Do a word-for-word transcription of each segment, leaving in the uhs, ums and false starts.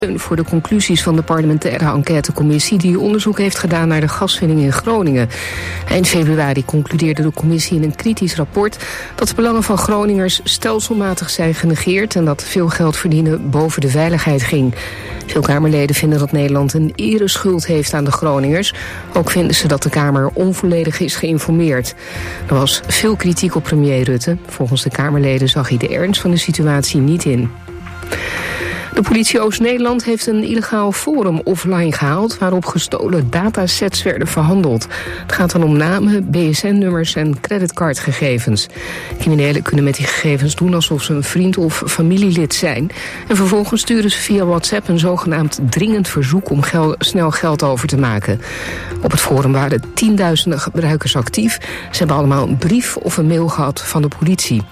voor de conclusies van de parlementaire enquêtecommissie die onderzoek heeft gedaan naar de gaswinning in Groningen. Eind februari concludeerde de commissie in een kritisch rapport dat de belangen van Groningers stelselmatig zijn genegeerd en dat veel geld verdienen boven de veiligheid ging. Veel Kamerleden vinden dat Nederland een ereschuld heeft aan de Groningers. Ook vinden ze dat de Kamer onvolledig is geïnformeerd. Er was veel kritiek op premier Rutte. Volgens de Kamerleden zag hij de ernst van de situatie niet in. De politie Oost-Nederland heeft een illegaal forum offline gehaald waarop gestolen datasets werden verhandeld. Het gaat dan om namen, B S N-nummers en creditcardgegevens. Criminelen kunnen met die gegevens doen alsof ze een vriend of familielid zijn. En vervolgens sturen ze via WhatsApp een zogenaamd dringend verzoek om gel- snel geld over te maken. Op het forum waren tienduizenden gebruikers actief. Ze hebben allemaal een brief of een mail gehad van de politie.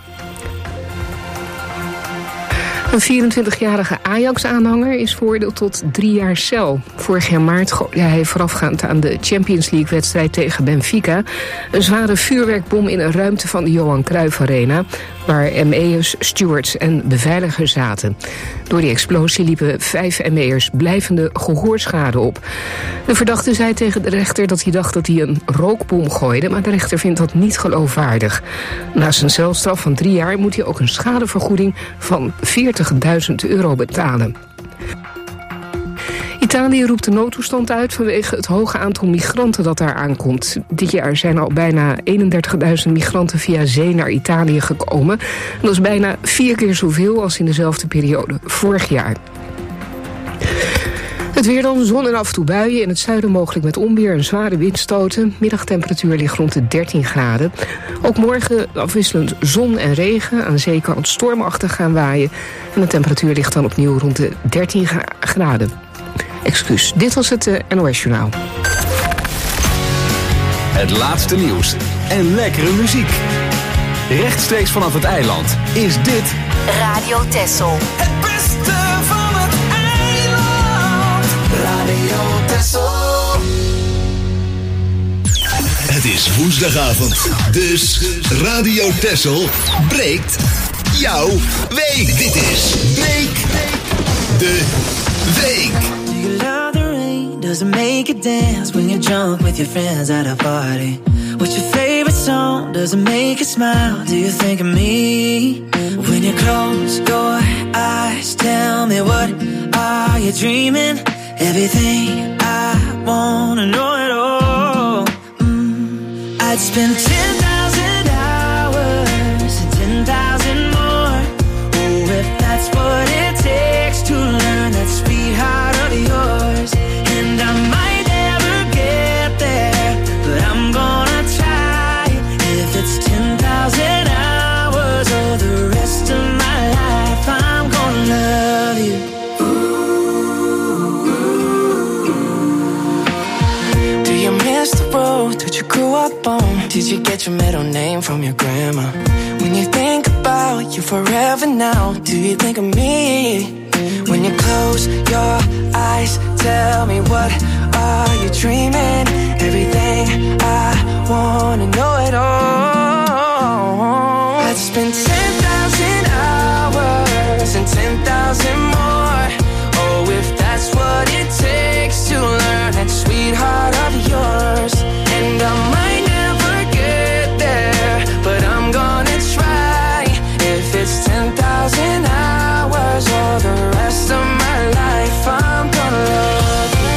Een vierentwintigjarige Ajax-aanhanger is veroordeeld tot drie jaar cel. Vorig jaar maart gooide hij voorafgaand aan de Champions League-wedstrijd tegen Benfica een zware vuurwerkbom in een ruimte van de Johan Cruijff Arena, waar M E'ers, stewards en beveiligers zaten. Door die explosie liepen vijf M E'ers blijvende gehoorschade op. De verdachte zei tegen de rechter dat hij dacht dat hij een rookbom gooide, maar de rechter vindt dat niet geloofwaardig. Naast een celstraf van drie jaar moet hij ook een schadevergoeding van veertigduizend euro betalen. Italië roept de noodtoestand uit vanwege het hoge aantal migranten dat daar aankomt. Dit jaar zijn al bijna eenendertigduizend migranten via zee naar Italië gekomen. En dat is bijna vier keer zoveel als in dezelfde periode vorig jaar. Het weer dan, zon en af en toe buien. In het zuiden mogelijk met onweer en zware windstoten. Middagtemperatuur ligt rond de dertien graden. Ook morgen afwisselend zon en regen. Aan de zee kan het stormachtig gaan waaien. En de temperatuur ligt dan opnieuw rond de dertien graden. Excuus, dit was het uh, N O S-journaal. Het laatste nieuws en lekkere muziek. Rechtstreeks vanaf het eiland is dit Radio Texel. Het beste van het eiland. Radio Texel. Het is woensdagavond, dus Radio Texel breekt jouw week. Dit is Breek de Week. Do you love the rain? Does it make you dance when you're drunk with your friends at a party? What's your favorite song? Does it make you smile? Do you think of me? When you close your eyes, tell me what are you dreaming? Everything I wanna know it all. Mm, I'd spend ten thousand hours and ten thousand more. Oh, if that's what it takes to learn that sweetheart of yours. And I might never get there, but I'm gonna try. If it's ten thousand hours or the rest of my life, I'm gonna love you. Do you miss the road that you grew up on? Did you get your middle name from your grandma? When you think about you forever now, do you think of me? When you close your eyes, tell me what are you dreaming? Everything I wanna know it all. I'd spend ten thousand hours and ten thousand more. Oh, if that's what it takes to learn that sweetheart of yours. And I might never get there, but I'm gonna try. If it's ten thousand hours or the rest of my life, I'm gonna love you.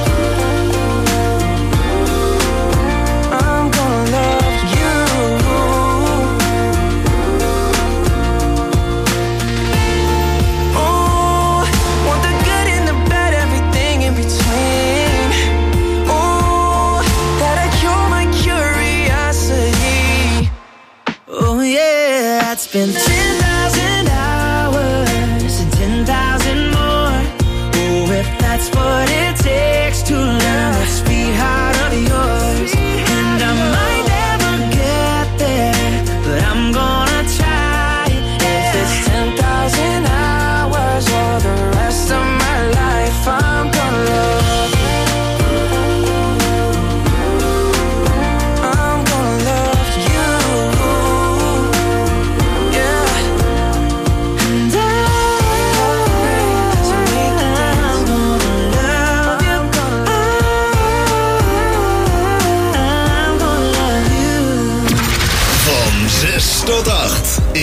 I'm gonna love you. Oh, want the good and the bad, everything in between. Oh, that'll cure my curiosity. Oh yeah, I'd spend ten thousand hours and ten thousand more. Oh, if that's what it takes to learn that sweetheart of yours. And I might never get there, but I'm gonna try. If it's ten thousand hours or the rest of my life, I'm gonna love you. I'm gonna love you. Yeah.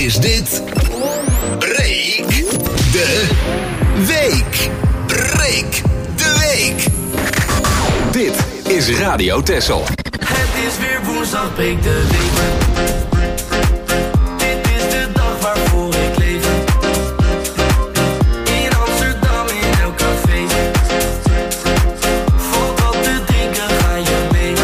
is dit Breek de Week. Breek de Week. Dit is Radio Texel. Het is weer woensdag, breek de week. Dit is de dag waarvoor ik leef. In Amsterdam, in elk café. Valt wat te drinken, ga je mee.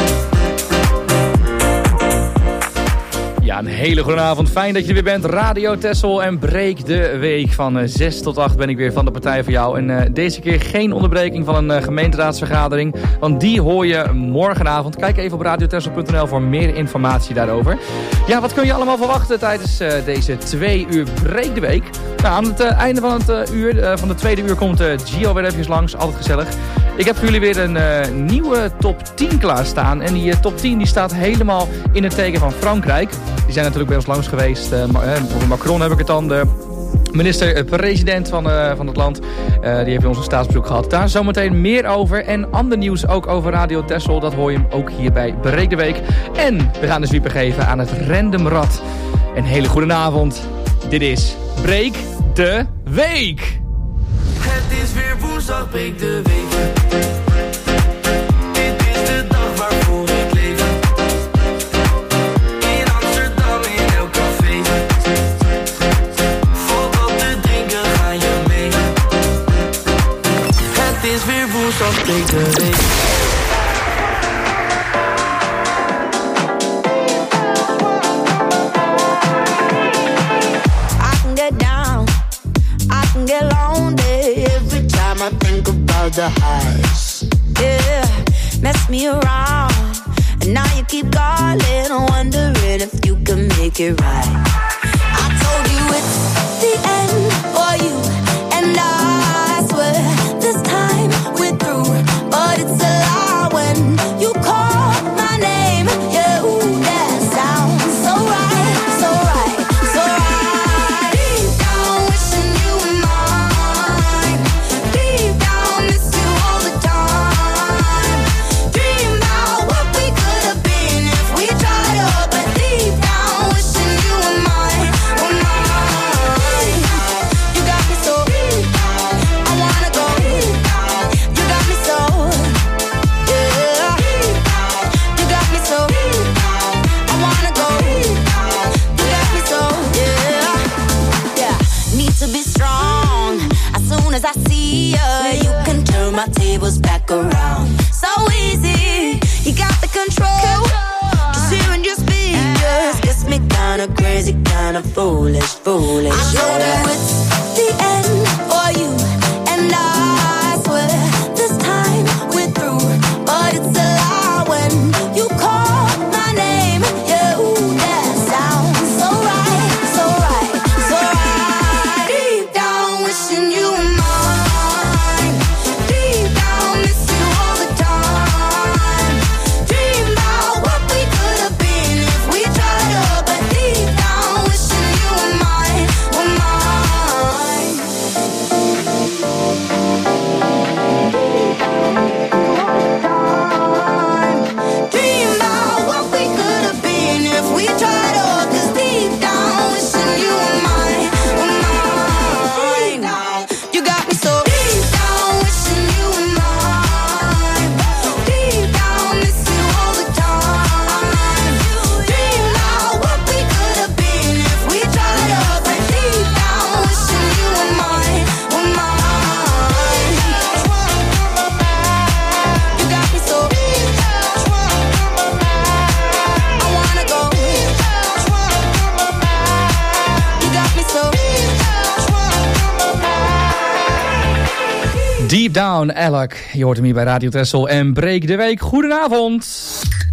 Ja, een hele goede avond. Fijn dat je er weer bent. Radio Texel en Breek de Week. Van uh, zes tot acht ben ik weer van de partij voor jou. En uh, deze keer geen onderbreking van een uh, gemeenteraadsvergadering. Want die hoor je morgenavond. Kijk even op radiotexel punt n l voor meer informatie daarover. Ja, wat kun je allemaal verwachten tijdens uh, deze twee uur Breek de Week? Nou, aan het uh, einde van het uh, uur, uh, van de tweede uur komt uh, Gio weer even langs. Altijd gezellig. Ik heb voor jullie weer een uh, nieuwe top tien klaarstaan. En die uh, top tien die staat helemaal in het teken van Frankrijk. Die zijn natuurlijk bij ons langs geweest. Uh, over Macron heb ik het dan. De minister-president van, uh, van het land. Uh, die heeft bij ons een staatsbezoek gehad. Daar zometeen meer over. En ander nieuws ook over Radio Texel. Dat hoor je hem ook hier bij Breek de Week. En we gaan dus wieper geven aan het Random Rad. Een hele goede avond. Dit is Breek de Week. Het is weer woensdag, breek de week. Dit is de dag waarvoor ik leef. In Amsterdam, in elk café. Valt wat te drinken, ga je mee. Het is weer woensdag, breek de week. I think about the highs, yeah, mess me around, and now you keep calling, wondering if you can make it right. I told you it's the end for you, and I swear this time we're through, but it's a lie when you call my name, yeah, ooh, that sounds so right, so right, so right. Deep down wishing you were mine. Deep down miss you all the time. Dream about what we could have been if we tried up. But deep down wishing you were mine, were mine. You got me so I wanna go. You got me so, yeah. You got me so I wanna go. You got me so, yeah. Yeah, need to be strong. As soon as I see you, you can turn my tables back around. So easy, you got the control. Just hearing your speakers gets me kinda crazy, kinda foolish, foolish. I told you it's the end for you, and I swear this time we're through. But it's a lie when you call my name. Yeah, ooh, that sounds so right, so right, so right. Deep down wishing you were mine. Deep down miss you all the time. Dream about what we could have been if we tried up. But deep down wishing you were mine, were mine. Dream about what we could have been if we tried up. 'Cause deep down wishing you were mine, were mine. You got me so deep down wishing you were mine. Deep down miss you all the time. Dream about what we could have been if we tried up. But deep down wishing you were mine, were mine. You got me so I wanna go. You got me so Deep Down, Alec. Je hoort hem hier bij Radio Texel en Breek de Week. Goedenavond.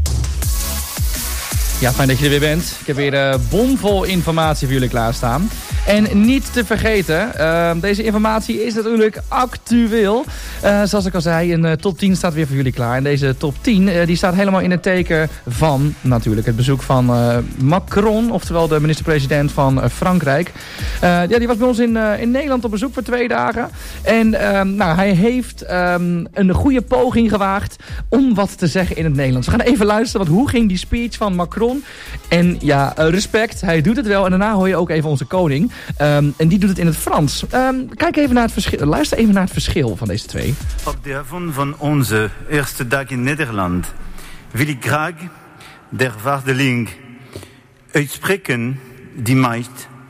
Ja, fijn dat je er weer bent. Ik heb weer uh, bomvol informatie voor jullie klaarstaan. En niet te vergeten, uh, deze informatie is natuurlijk actueel. Uh, zoals ik al zei, een uh, top tien staat weer voor jullie klaar. En deze top tien uh, die staat helemaal in het teken van natuurlijk het bezoek van uh, Macron, oftewel de minister-president van uh, Frankrijk. Uh, ja, die was bij ons in, uh, in Nederland op bezoek voor twee dagen. En um, nou, hij heeft um, een goede poging gewaagd om wat te zeggen in het Nederlands. We gaan even luisteren, want hoe ging die speech van Macron? En ja, uh, respect, hij doet het wel. En daarna hoor je ook even onze koning. Um, en die doet het in het Frans. Um, kijk even naar het verschil. Luister even naar het verschil van deze twee. Op de avond van onze eerste dag in Nederland wil ik graag der waardeling uitspreken die mij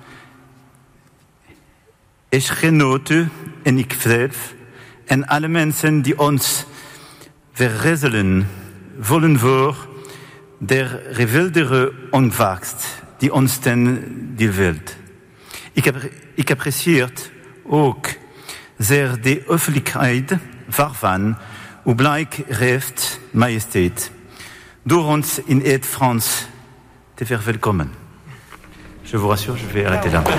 echtgenote en ikzelf en alle mensen die ons verrezelen vollen voor der geweldige ontvangst die ons ten deel wilt. Ik heb, ik apprecieert ook zeer de offelijkheid waarvan u blijk heeft, majesteit, door ons in het Frans te verwelkomen. Je vous rassure, je vais arrêter là.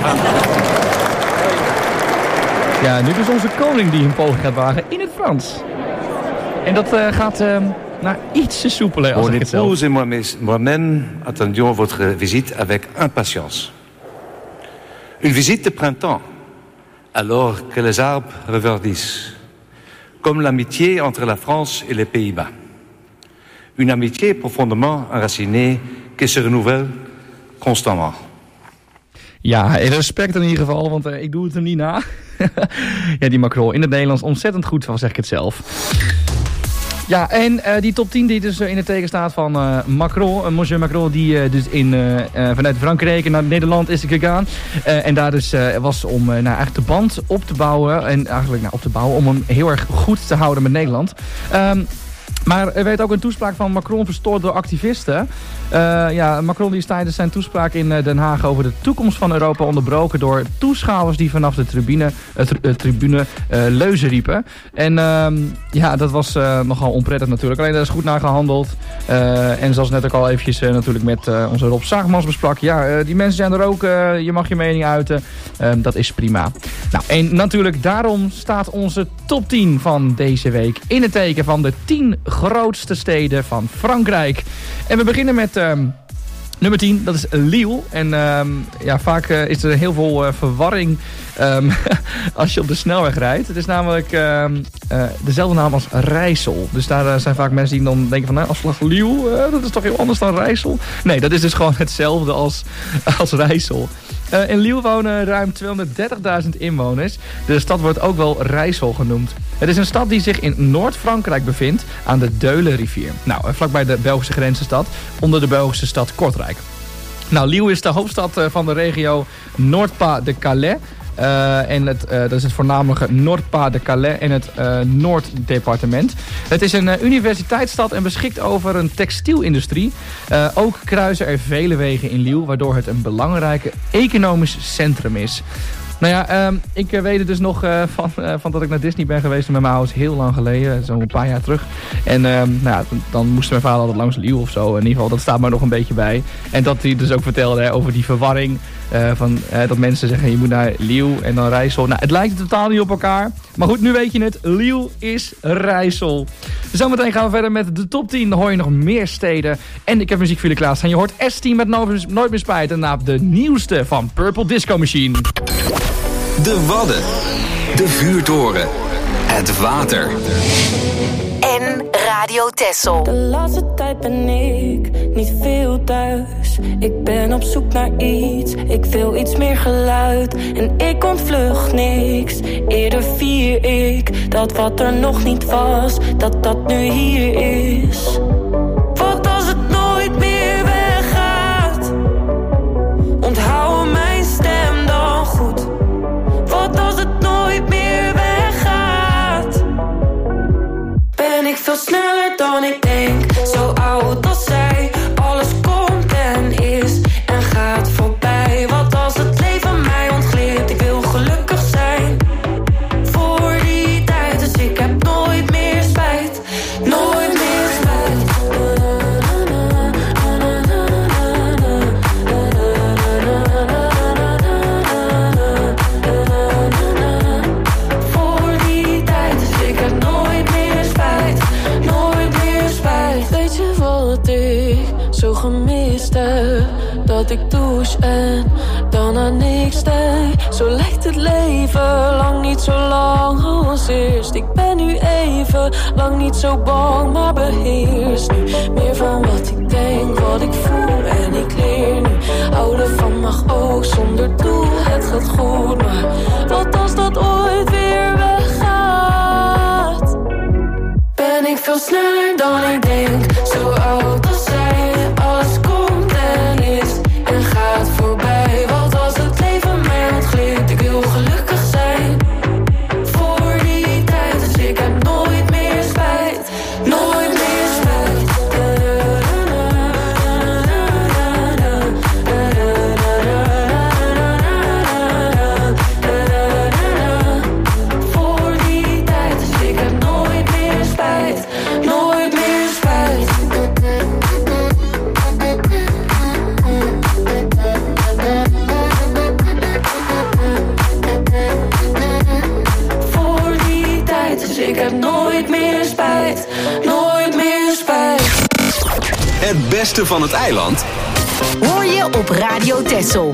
Ja, nu dus onze koning die een poging gaat wagen in het Frans. En dat uh, gaat uh, naar iets te soepeler als Mon ik het zelf. épouse et moi-même attendions votre visite avec impatience. Une visite de printemps, alors que les arbres reverdissent, comme l'amitié entre la France et les Pays-Bas. Une amitié profondément enracinée qui se renouvelle constamment. Ja, respect in ieder geval, want uh, ik doe het hem niet na. Ja, die Macron in het Nederlands ontzettend goed, van zeg ik het zelf. Ja, en uh, die top tien die dus uh, in het teken staat van uh, Macron. Uh, Monsieur Macron die uh, dus in, uh, uh, vanuit Frankrijk naar Nederland is gegaan. Uh, en daar dus uh, was om uh, nou, eigenlijk de band op te bouwen. En eigenlijk nou, op te bouwen om hem heel erg goed te houden met Nederland. Um, Maar er werd ook een toespraak van Macron verstoord door activisten. Uh, ja, Macron die is tijdens zijn toespraak in Den Haag over de toekomst van Europa onderbroken door toeschouwers die vanaf de tribune, uh, tri- uh, tribune uh, leuzen riepen. En uh, ja, dat was uh, nogal onprettig natuurlijk. Alleen daar is goed naar gehandeld. Uh, en zoals net ook al eventjes uh, natuurlijk met uh, onze Rob Zaagmans besprak. Ja, uh, die mensen zijn er ook. Uh, je mag je mening uiten. Uh, dat is prima. Nou, en natuurlijk daarom staat onze top tien van deze week in het teken van de tien grootste steden van Frankrijk. En we beginnen met um, nummer tien, dat is Lille. En um, ja, vaak uh, is er heel veel uh, verwarring um, als je op de snelweg rijdt. Het is namelijk um, uh, dezelfde naam als Rijssel. Dus daar uh, zijn vaak mensen die dan denken van, nou, afslag Lille, uh, dat is toch heel anders dan Rijssel? Nee, dat is dus gewoon hetzelfde als, als Rijssel. Uh, in Lille wonen ruim tweehonderddertigduizend inwoners. De stad wordt ook wel Rijssel genoemd. Het is een stad die zich in Noord-Frankrijk bevindt aan de Deulenrivier. Nou, vlakbij de Belgische grenzenstad, onder de Belgische stad Kortrijk. Nou, Lille is de hoofdstad uh, van de regio Nord-Pas-de-Calais. Uh, en het, uh, dat is het voornamelijke Nord-Pas-de-Calais en het uh, Noord-departement. Het is een uh, universiteitsstad en beschikt over een textielindustrie. Uh, ook kruisen er vele wegen in Lille, waardoor het een belangrijke economisch centrum is. Nou ja, um, ik uh, weet het dus nog uh, van, uh, van dat ik naar Disney ben geweest met mijn ouders heel lang geleden, zo'n paar jaar terug. En um, nou ja, dan, dan moest mijn vader altijd langs Lille of zo. In ieder geval, dat staat maar nog een beetje bij. En dat hij dus ook vertelde hè, over die verwarring. Uh, van, uh, dat mensen zeggen, je moet naar Lille en dan Rijssel. Nou, het lijkt totaal niet op elkaar. Maar goed, nu weet je het. Lille is Rijssel. Zometeen gaan we verder met de top tien. Dan hoor je nog meer steden. En ik heb muziek voor jullie klaarstaan. Je hoort S tien met Nooit meer spijt. En na de nieuwste van Purple Disco Machine. De Wadden. De vuurtoren. Het water. En Radio Texel. De laatste tijd ben ik niet veel thuis. Ik ben op zoek naar iets. Ik wil iets meer geluid. En ik ontvlucht niks. Eerder vier ik dat wat er nog niet was, dat dat nu hier is. Wat als het nooit meer weggaat? Onthoud mijn stem dan goed. Wat als het nooit meer weggaat? Ben ik veel sneller dan ik denk. Zo oud als zij. Alles komt en is en gaat voorbij. Wat als het leven mij ontglipt? Ik wil gelukkig zijn voor die tijd. Dus ik heb nooit meer spijt. Nooit meer spijt. meeste dat ik douche en dan aan niks denk. Zo lijkt het leven lang niet zo lang als eerst. Ik ben nu even lang niet zo bang, maar beheers nu meer van wat ik denk, wat ik voel en ik leer nu. Houden van mag ook zonder doel, het gaat goed, maar wat als dat ooit weer weggaat? Ben ik veel sneller dan ik denk, zo oud als zij. Alles komt en is en gaat voorbij. Wat als het leven mij ontglipt, ik wil gelukkig zijn. Voor die tijd, dus ik heb nooit meer spijt. Nooit meer spijt. Voor die tijd, dus ik heb nooit meer spijt. Nooit meer spijt. Voor die tijd, dus ik heb nooit meer spijt. Nooit meer spijt. Het beste van het eiland Hoor je op Radio Texel.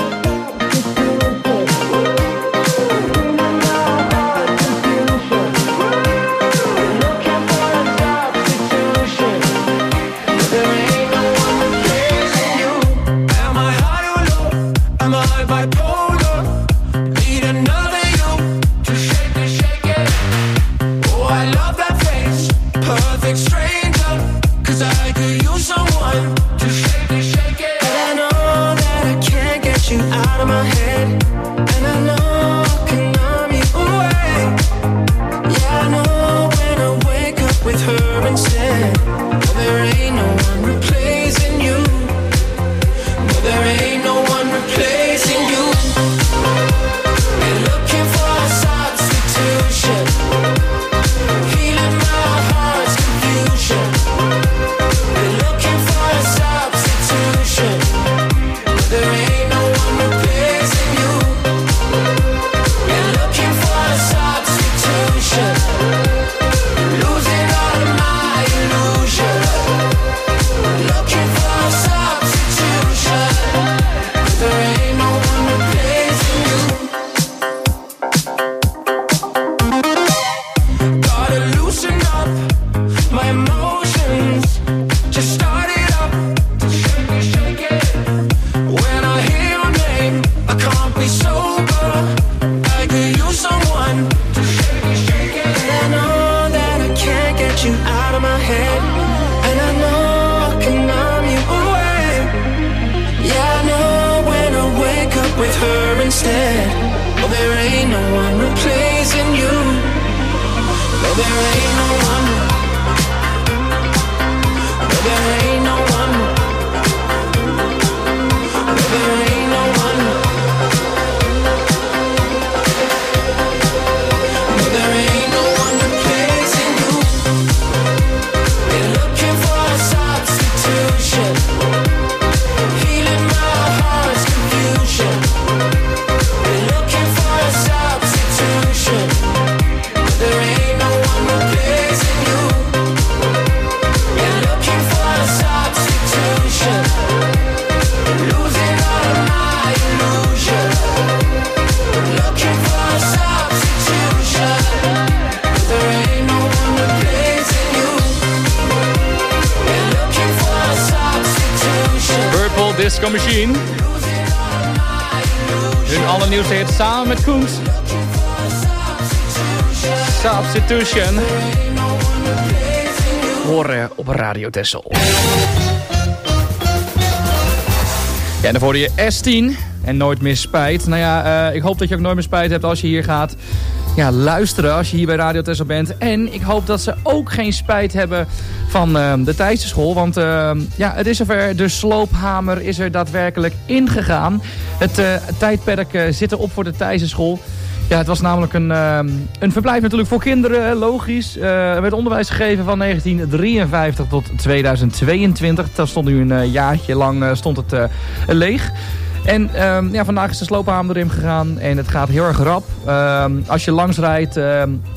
Am I high or low? Am I bipolar? Need another you to shake it, shake it. Oh, I love that face, perfect stranger. Cause I could use someone to shake it, shake it. And I know that I can't get you out of my head. And I know I can numb you away. Yeah, I know when I wake up with her instead. Well, there ain't no one replacing you. No, there ain't no one replacing you. You're looking for a substitution, healing my heart's confusion. You're looking for a substitution. No, there ain't no one replacing you. You're looking for a substitution, losing all of my illusion. Looking for a substitution. There ain't no one replacing you. Gotta loosen up my emotions. Just start it up, shake it, shake it. When I hear your name, I can't be sober. I could use someone to shake it, shake it. And I know that I can't get you out of my head. And I know I can numb you away. Yeah, I know when I wake up with her instead. Oh, there ain't no one replacing you. No, there ain't no one. No, there ain't no one. No, there ain't no one. No, there ain't no one replacing you. You're looking for a substitution, healing my heart's confusion. You're looking for a substitution. There ain't no one replacing you. You're looking for a substitution, losing all of my illusion. Looking for a substitution. There ain't no one replacing you. You're looking for a substitution. Purple Disco Machine. Hun allernieuwste hit samen met Koens. Substitution. Horen op Radio Texel. Ja, en dan hoorde je S tien en Nooit meer spijt. Nou ja, uh, ik hoop dat je ook nooit meer spijt hebt als je hier gaat ja, luisteren. Als je hier bij Radio Texel bent. En ik hoop dat ze ook geen spijt hebben van uh, de Thijsenschool. Want uh, ja, het is zover. De sloophamer is er daadwerkelijk ingegaan. Het uh, tijdperk uh, zit erop voor de Thijsenschool. Ja, het was namelijk een, uh, een verblijf natuurlijk voor kinderen, logisch. Uh, er werd onderwijs gegeven van negentien drieënvijftig tot tweeduizend tweeëntwintig. Dat stond nu een uh, jaartje lang uh, stond het uh, leeg. En um, ja, vandaag is de sloophamer erin gegaan en het gaat heel erg rap. Um, als je langs rijdt, um,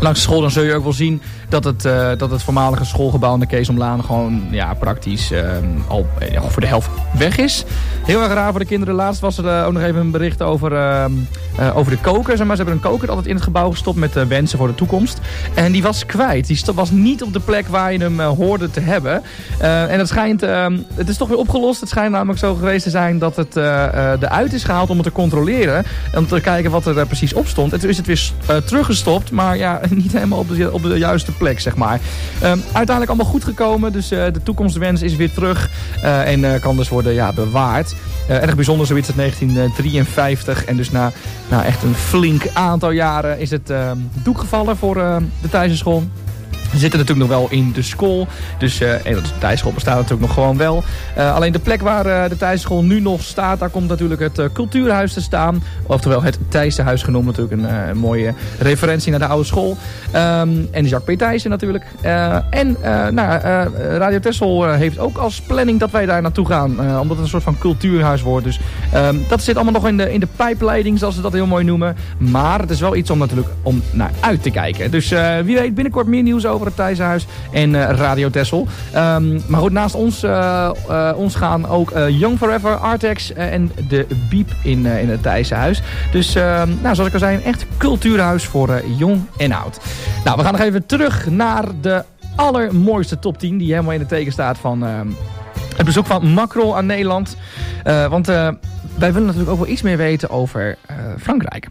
langs de school, dan zul je ook wel zien dat het, uh, dat het voormalige schoolgebouw aan de Keesomlaan gewoon ja, praktisch uh, al uh, voor de helft weg is. Heel erg raar voor de kinderen. Laatst was er uh, ook nog even een bericht over, uh, uh, over de koker. Zeg maar. Ze hebben een koker altijd in het gebouw gestopt met uh, wensen voor de toekomst. En die was kwijt. Die was niet op de plek waar je hem uh, hoorde te hebben. Uh, en het schijnt, uh, het is toch weer opgelost. Het schijnt namelijk zo geweest te zijn dat het uh, uh, eruit is gehaald om het te controleren. Om te kijken wat er uh, precies op stond. En toen is het weer uh, teruggestopt. Maar ja, niet helemaal op de, op de juiste plek, zeg maar. Uh, uiteindelijk allemaal goed gekomen. Dus uh, de toekomstwens is weer terug. Uh, en uh, kan dus worden ja, bewaard. Uh, erg bijzonder, zoiets uit negentien drieënvijftig. En dus na, na echt een flink aantal jaren is het uh, doek gevallen voor uh, de Thijssenschool. We zitten natuurlijk nog wel in de school. Dus uh, de Thijssenschool bestaat natuurlijk nog gewoon wel. Uh, alleen de plek waar uh, de Thijssenschool nu nog staat, daar komt natuurlijk het uh, cultuurhuis te staan. Oftewel het Thijssenhuis genoemd. Natuurlijk een, uh, een mooie referentie naar de oude school. Um, en Jacques P. Thijssen natuurlijk. Uh, en uh, nou, uh, Radio Texel uh, heeft ook als planning dat wij daar naartoe gaan. Uh, omdat het een soort van cultuurhuis wordt. Dus um, dat zit allemaal nog in de, in de pijpleiding, zoals ze dat heel mooi noemen. Maar het is wel iets om natuurlijk om naar uit te kijken. Dus uh, wie weet binnenkort meer nieuws over het Thijssenhuis en uh, Radio Texel. Um, maar goed, naast ons, uh, uh, ons gaan ook uh, Young Forever, Artex uh, en de Biep in, uh, in het Thijssenhuis. Dus uh, nou, zoals ik al zei, een echt cultuurhuis voor uh, jong en oud. Nou, we gaan nog even terug naar de allermooiste top tien die helemaal in het teken staat van uh, het bezoek van Macron aan Nederland. Uh, want uh, wij willen natuurlijk ook wel iets meer weten over uh, Frankrijk.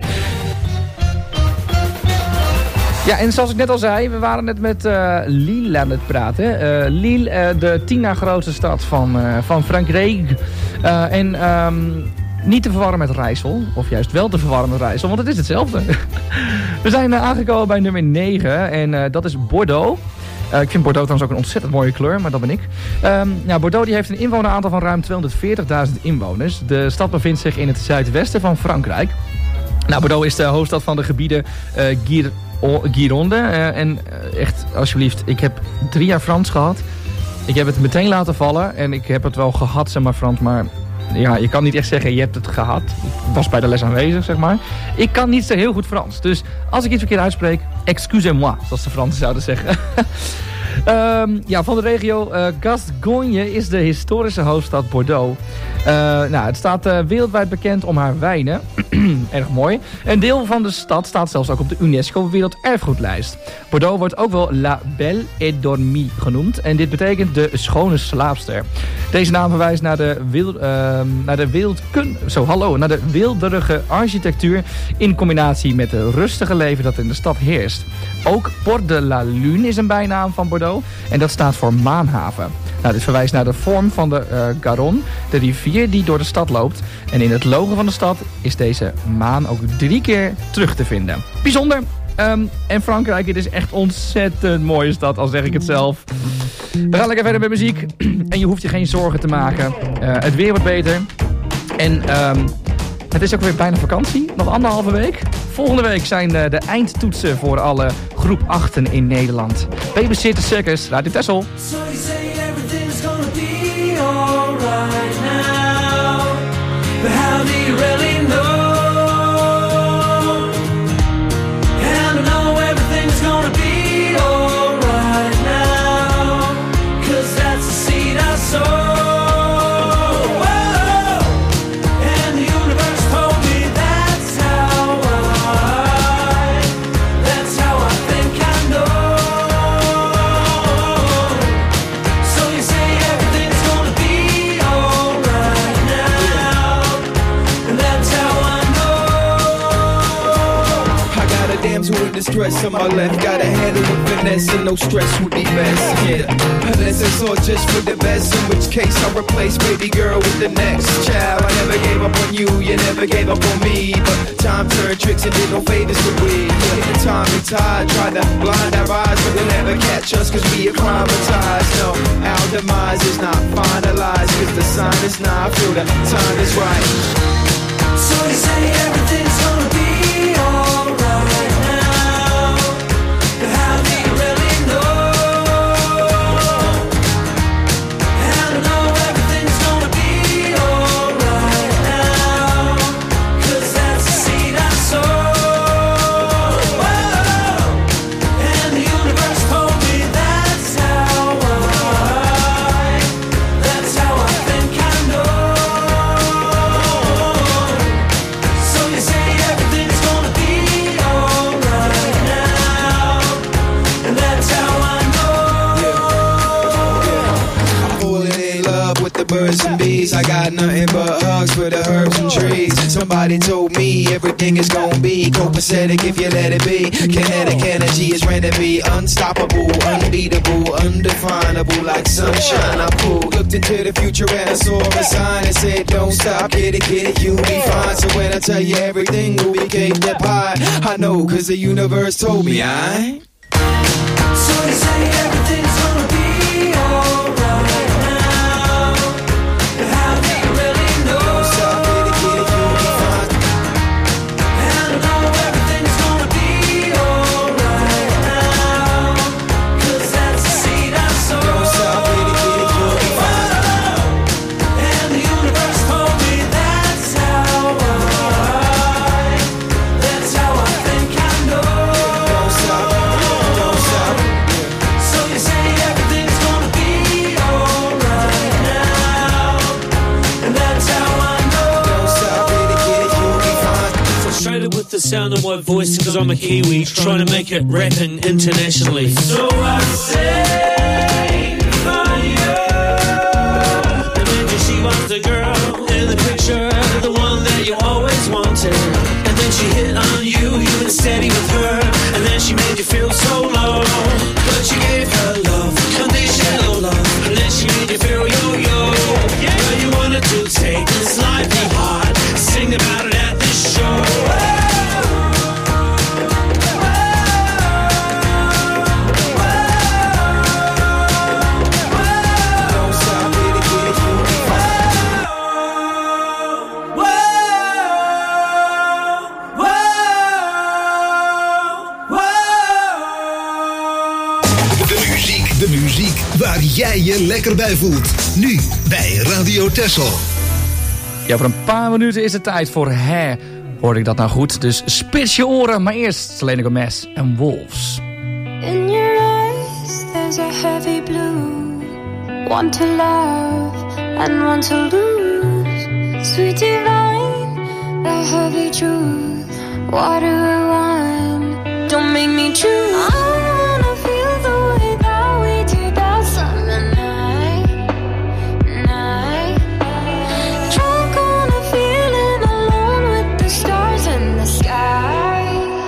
Ja, en zoals ik net al zei, we waren net met uh, Lille aan het praten. Uh, Lille, uh, de tien na grootste stad van, uh, van Frankrijk. Uh, en um, niet te verwarren met Rijssel, of juist wel te verwarren met Rijssel, want het is hetzelfde. We zijn uh, aangekomen bij nummer negen en uh, dat is Bordeaux. Uh, ik vind Bordeaux trouwens ook een ontzettend mooie kleur, maar dat ben ik. Um, ja, Bordeaux die heeft een inwoneraantal van ruim tweehonderdveertigduizend inwoners. De stad bevindt zich in het zuidwesten van Frankrijk. Nou, Bordeaux is de hoofdstad van de gebieden uh, Gier... Gironde. Uh, en uh, echt, alsjeblieft, ik heb drie jaar Frans gehad. Ik heb het meteen laten vallen. En ik heb het wel gehad, zeg maar, Frans. Maar ja, je kan niet echt zeggen, je hebt het gehad. Ik was bij de les aanwezig, zeg maar. Ik kan niet zo heel goed Frans. Dus als ik iets verkeerd uitspreek, excusez-moi, zoals de Fransen zouden zeggen. Um, ja, van de regio uh, Gascogne is de historische hoofdstad Bordeaux. Uh, nou, het staat uh, wereldwijd bekend om haar wijnen. Erg mooi. Een deel van de stad staat zelfs ook op de UNESCO Werelderfgoedlijst. Bordeaux wordt ook wel La Belle et Dormie genoemd. En dit betekent de schone slaapster. Deze naam verwijst naar de, wild, uh, naar de wereldkun... Zo, hallo. Naar de weelderige architectuur in combinatie met het rustige leven dat in de stad heerst. Ook Port de la Lune is een bijnaam van Bordeaux. En dat staat voor maanhaven. Nou, dit verwijst naar de vorm van de uh, Garonne, de rivier die door de stad loopt. En in het logo van de stad is deze maan ook drie keer terug te vinden. Bijzonder. Um, en Frankrijk, het is echt ontzettend mooie stad, al zeg ik het zelf. We gaan lekker verder met muziek. En je hoeft je geen zorgen te maken. Uh, het weer wordt beter. En um, het is ook weer bijna vakantie. Nog anderhalve week. Volgende week zijn uh, de eindtoetsen voor alle groep achten in Nederland. Babysitter Circus, Radio Texel. So you say everything's gonna be alright now, but how do you really know? And I know everything's gonna be alright now, 'cause that's the seed I sow. Stress on my left, gotta handle with finesse and no stress would be best. Yeah, unless it's all just for the best, in which case I'll replace baby girl with the next child. I never gave up on you, you never gave up on me, but time turned tricks and did no favors for we. Yeah, time and tide tried to blind our eyes, but they'll never catch us 'cause we acclimatized. No, our demise is not finalized 'cause the sign is not. I feel the time is right. So you say everything's gonna be alright. birds and bees. I got nothing but hugs for the herbs and trees. Somebody told me everything is gonna be copacetic if you let it be. Kinetic energy is ready to be unstoppable, unbeatable, undefinable, like sunshine. I'm cool. Looked into the future and I saw a sign that said, don't stop, get it, get it, you'll be fine. So when I tell you everything will be cake that pie, I know, cause the universe told me I. So they say everything's gonna be alright now, but how do you really know? Don't stop, get it, get it, you'll be fine. And I know everything's gonna be alright now, cause that's the seed I sow. Don't stop, get it, get it, you'll be fine. And the universe told me that's how I, that's how I think I know. Don't stop, don't stop. So you say everything's gonna be alright now, and that's how I know. Don't stop, get it, get it, you'll be fine. Frustrated with the sound of my voice cause I'm a Kiwi, trying to make it rapping internationally. So I say for you. And then she was the girl in the picture, the one that you always wanted. And then she hit on you, you were steady with her. And then she made you feel so low, but you gave her love, conditional love. And then she made you feel yo-yo. Well, you wanted to take this life to heart, sing about it at this show. Don't stop, get it, get it, you'll be fine. De muziek, de muziek waar jij je lekker bij voelt. Nu bij Radio Texel. Ja, voor een paar minuten is het tijd voor hè. Hoorde ik dat nou goed? Dus spits je oren, maar eerst Selena Gomez en Wolves. In your eyes, there's a heavy blue. One to love and one to lose. Sweet divine, the heavy truth. Water or wine, don't make me choose. I wanna feel the way that we do that summer night, night. Drunk on a feeling alone with the stars in the sky.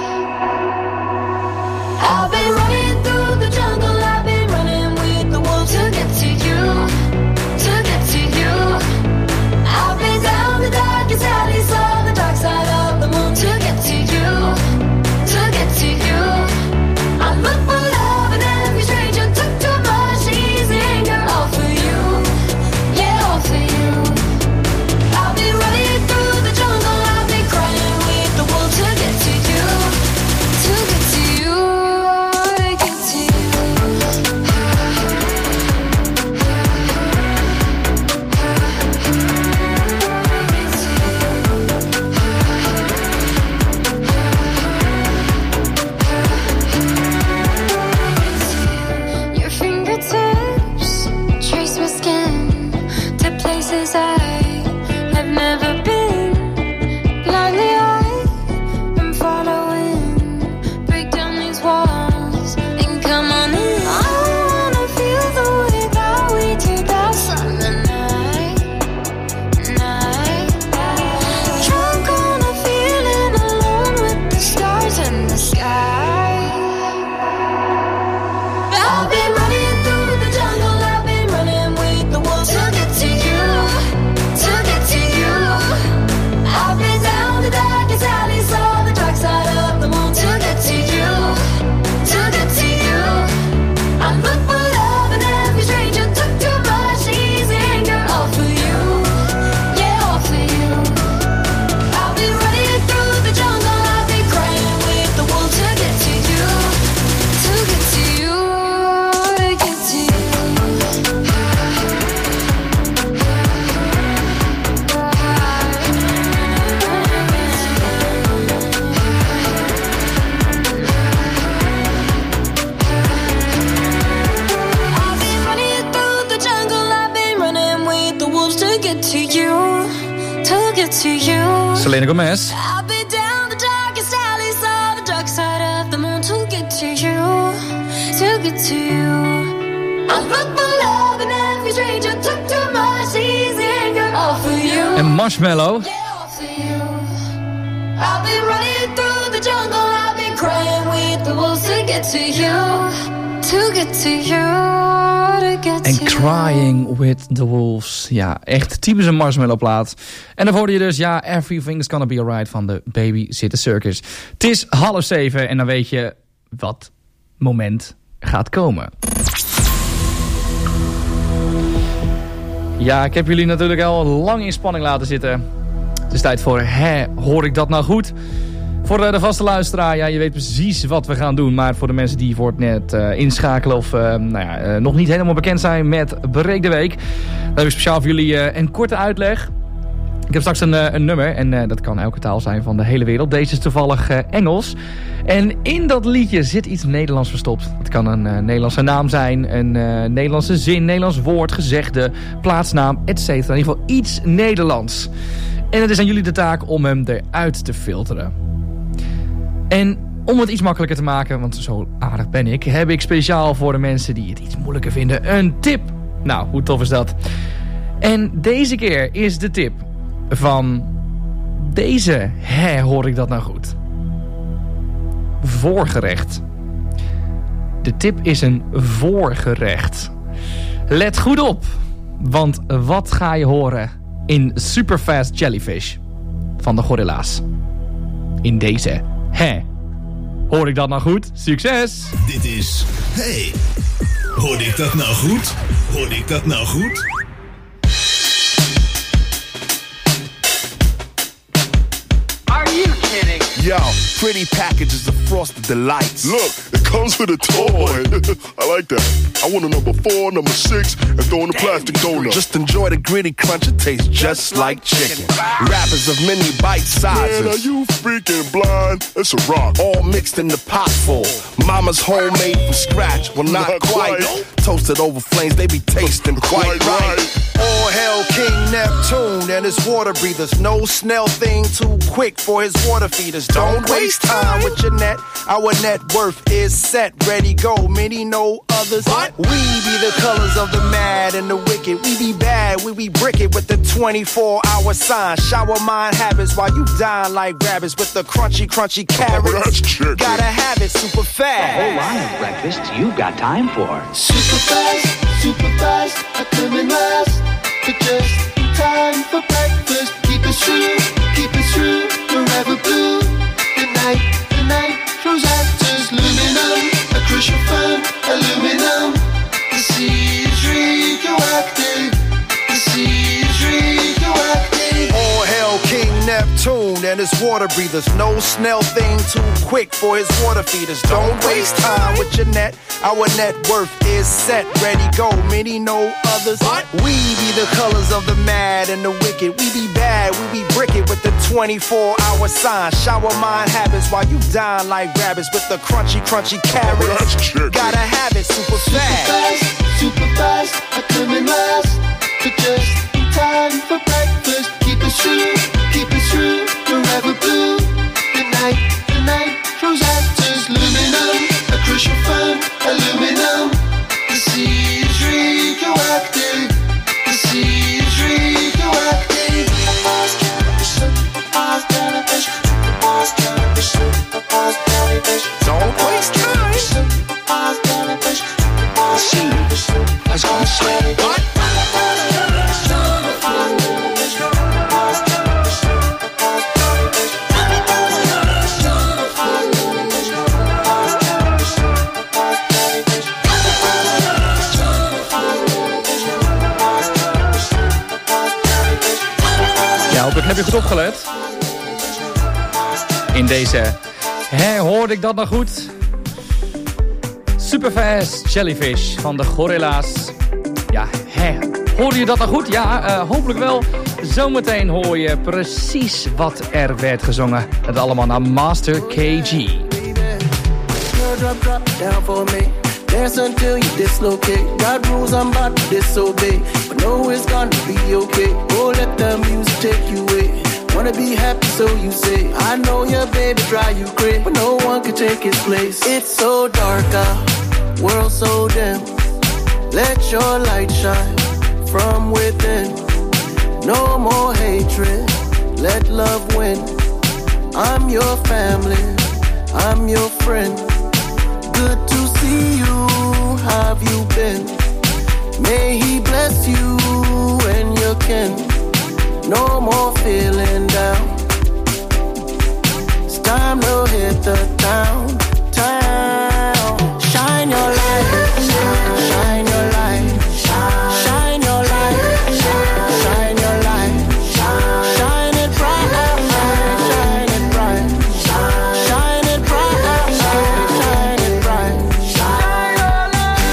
I've been running through the jungle, I've been running with the wolves to get to you, to get to you. I've been down the darkest alley, saw the dark side of the moon to get to you, to get to you. I look for love in every stranger, took too much easy anger, all for you, yeah, all for you. I've been running through the jungle, I've been crying with the wolves to get to you, to get to you, get to you. Your fingertips trace my skin to places I have never been. Blindly I am following. Break down these walls and come on in. I wanna feel the way that we do that summer night, night. Drunk on a feeling alone with the stars in the sky. I've been running through the jungle, I've been running with the wolves to get to you, to get to you. I've been down the darkest alley, saw the dark side of the moon to get to you, to get to you. I look for love in every stranger, took too much easy anger, all for you, yeah, all for you. I've been running through the jungle, I've been crying with the wolves to get to you, to get to you, get to you. I've been running through the jungle, I've been running with the wolves to get to you, to get to you. Selena Gomez. I've been down the darkest alley, saw the dark side of the moon to get to you, to get to you. I look for love in every stranger, took too much easy Marshmello. I've been running through the jungle, I've been crying with the wolves to get to you, to get to you, to get to you. En Crying with the Wolves. Ja, echt typisch een Marshmello plaat. En dan hoorde je dus, ja, Everything's Gonna Be Alright van de Babysitter Circus. Het is half zeven en dan weet je wat moment gaat komen. Ja, ik heb jullie natuurlijk al lang in spanning laten zitten. Het is tijd voor, hè, hoor ik dat nou goed? Voor de vaste luisteraar, ja, je weet precies wat we gaan doen. Maar voor de mensen die voor het net uh, inschakelen of uh, nou ja, uh, nog niet helemaal bekend zijn met Breek de Week. Dan heb ik speciaal voor jullie uh, een korte uitleg. Ik heb straks een, uh, een nummer en uh, dat kan elke taal zijn van de hele wereld. Deze is toevallig uh, Engels. En in dat liedje zit iets Nederlands verstopt. Het kan een uh, Nederlandse naam zijn, een uh, Nederlandse zin, Nederlands woord, gezegde, plaatsnaam, et cetera. In ieder geval iets Nederlands. En het is aan jullie de taak om hem eruit te filteren. En om het iets makkelijker te maken, want zo aardig ben ik, heb ik speciaal voor de mensen die het iets moeilijker vinden een tip. Nou, hoe tof is dat? En deze keer is de tip van deze, hè, hoor ik dat nou goed? Voorgerecht. De tip is een voorgerecht. Let goed op, want wat ga je horen in Superfast Jellyfish van de Gorilla's? In deze, hè, hoor ik dat nou goed? Succes! Dit is, hey, hoor ik dat nou goed? Hoor ik dat nou goed? Yo, pretty packages of Frosted Delights. Look, it comes with a toy. I like that. I want a number four, number six, and throw in the plastic donut. Just enjoy the gritty crunch, it tastes just like chicken. Wrappers of many bite sizes. Man, are you freaking blind? It's a rock. All mixed in the pot full. Mama's homemade from scratch. Well, not, not quite. quite. Toasted over flames, they be tasting quite, quite right. right. All hail King Neptune and his water breathers. No snail thing too quick for his water feeders. Don't waste time with your net. Our net worth is set, ready, go. Many know others. What? We be the colors of the mad and the wicked. We be bad, we be brick it with the twenty-four hour sign. Shower mind habits while you dine like rabbits with the crunchy, crunchy carrots. Oh, that's chicken. Gotta have it super fast. A whole line of breakfast you've got time for. Super fast, super fast. I come in last, but just in time for breakfast. Keep it true, keep it true, forever blue. The night, the night throws out just aluminum, a crucial fun, aluminum. The sea is radioactive, the sea is radioactive. All hail King Neptune and his water breathers. No snail thing too quick for his water feeders. Don't waste time with your net. Our net worth is set, ready, go. Many know others. What? We be the colors of the mad and the wicked. We be bad, we be brick it with the twenty-four hour sign. Shower mind habits while you dine like rabbits with the crunchy, crunchy carrots. Oh, gotta have it super fast. Super fast, super fast. I come in last, but just in time for breakfast. Keep it true, keep it true, forever blue. The night, the night throws out just aluminum, a crucial fun, aluminum. The sea is radioactive, the sea is radioactive. Superfast jellyfish, superfast jellyfish, superfast jellyfish, superfast jellyfish. Don't waste time. Superfast jellyfish, superfast jellyfish, superfast jellyfish. What? Hopelijk heb je goed opgelet. In deze, hè, hoorde ik dat nou goed? Superfast Jellyfish van de Gorilla's. Ja, hè, hoorde je dat nou goed? Ja, uh, hopelijk wel. Zometeen hoor je precies wat er werd gezongen. Het allemaal naar Master K G. Drop, drop down for me. Dance until you dislocate. Got rules I'm about to disobey, but know it's gonna be okay. Oh, let the music take you away. Wanna be happy, so you say. I know your baby drive you crazy, but no one can take his place. It's so dark out, world so dim. Let your light shine from within. No more hatred, let love win. I'm your family, I'm your friend. Good to see you, how have you been? May he bless you and your kin. No more feeling down. It's time to hit the town, town. Shine your light, shine your light, shine your light, shine your light, shine it bright, shine it bright, shine it bright, shine it bright, shine your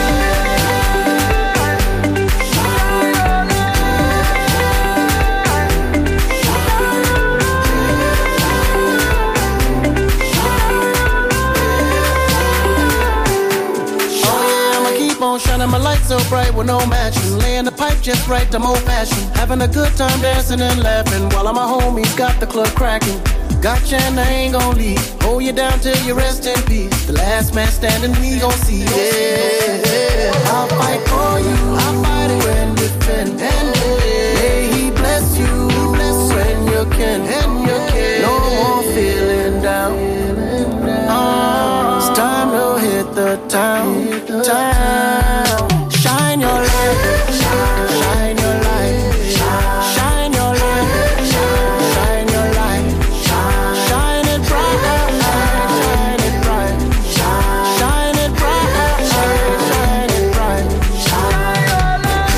shining my light so bright with no matching. Laying the pipe just right, I'm old fashioned. Having a good time dancing and laughing while all my homies got the club cracking. Gotcha and I ain't gon' leave. Hold you down till you rest in peace. The last man standing, we gon' see. Yeah, I'll fight for you. I'll fight it when defend. And may he bless you, bless when you can, and you can. No more feeling down. Uh, it's time to hit the town, town. Shine your light, shine your light, shine your light, shine your light, shine it bright, shine it bright, shine it bright, shine it bright, shine your